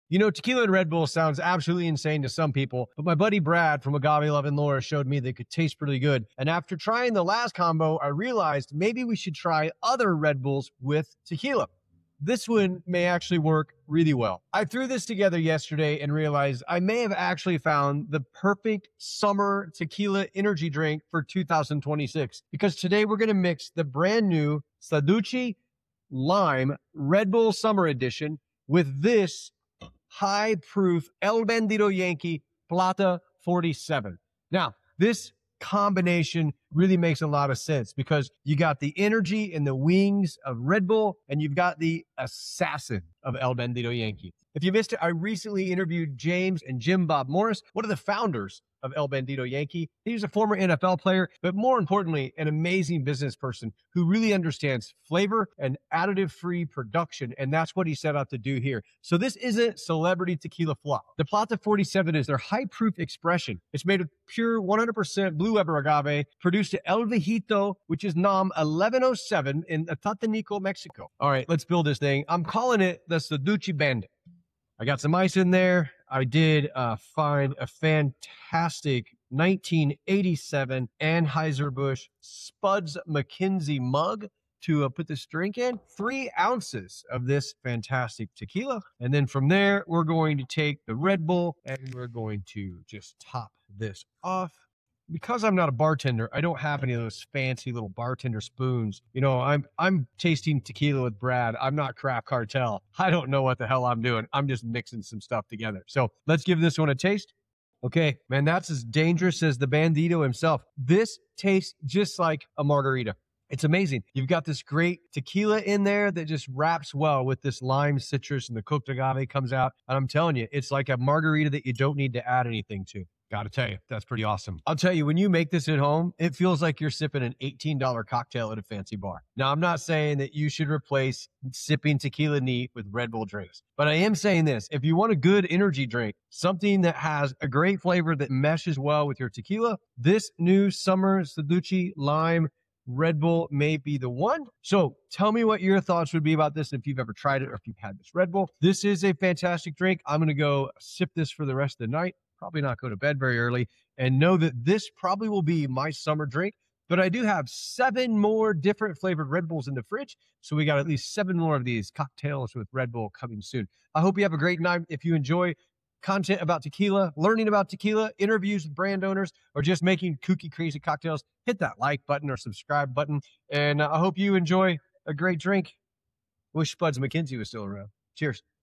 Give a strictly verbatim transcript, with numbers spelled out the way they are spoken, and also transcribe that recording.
You know, tequila and Red Bull sounds absolutely insane to some people, but my buddy Brad from Agave Love and Laura showed me they could taste pretty good. And after trying the last combo, I realized maybe we should try other Red Bulls with tequila. This one may actually work really well. I threw this together yesterday and realized I may have actually found the perfect summer tequila energy drink for two thousand twenty-six, because today we're going to mix the brand new Saducci Lime Red Bull Summer Edition with this high proof El Bandido Yankee Plata forty-seven. Now, this combination really makes a lot of sense because you got the energy and the wings of Red Bull, and you've got the assassin of El Bandido Yankee. If you missed it, I recently interviewed James and Jim Bob Morris, one of the founders of El Bandido Yankee. He's a former N F L player, but more importantly, an amazing business person who really understands flavor and additive-free production, and that's what he set out to do here. So this isn't celebrity tequila fluff. The Plata forty-seven is their high-proof expression. It's made of pure one hundred percent Blue Weber agave, produced at El Viejito, which is N O M eleven oh seven in Atatanico, Mexico. All right, let's build this thing. I'm calling it the Saducci Bandit. I got some ice in there. I did uh, find a fantastic nineteen eighty-seven Anheuser-Busch Spuds McKenzie mug to uh, put this drink in. Three ounces of this fantastic tequila. And then from there, we're going to take the Red Bull and we're going to just top this off. Because I'm not a bartender, I don't have any of those fancy little bartender spoons. You know, I'm I'm tasting tequila with Brad. I'm not Craft Cartel. I don't know what the hell I'm doing. I'm just mixing some stuff together. So let's give this one a taste. Okay, man, that's as dangerous as the Bandito himself. This tastes just like a margarita. It's amazing. You've got this great tequila in there that just wraps well with this lime citrus, and the cooked agave comes out. And I'm telling you, it's like a margarita that you don't need to add anything to. Gotta tell you, that's pretty awesome. I'll tell you, when you make this at home, it feels like you're sipping an eighteen dollar cocktail at a fancy bar. Now, I'm not saying that you should replace sipping tequila neat with Red Bull drinks, but I am saying this. If you want a good energy drink, something that has a great flavor that meshes well with your tequila, this new summer Saducci Lime Red Bull may be the one. So tell me what your thoughts would be about this, if you've ever tried it or if you've had this Red Bull. This is a fantastic drink. I'm going to go sip this for the rest of the night. Probably not go to bed very early, and know that this probably will be my summer drink. But I do have seven more different flavored Red Bulls in the fridge, so we got at least seven more of these cocktails with Red Bull coming soon. I hope you have a great night. If you enjoy content about tequila, learning about tequila, interviews with brand owners, or just making kooky, crazy cocktails, hit that like button or subscribe button. And I hope you enjoy a great drink. Wish Spuds McKenzie was still around. Cheers.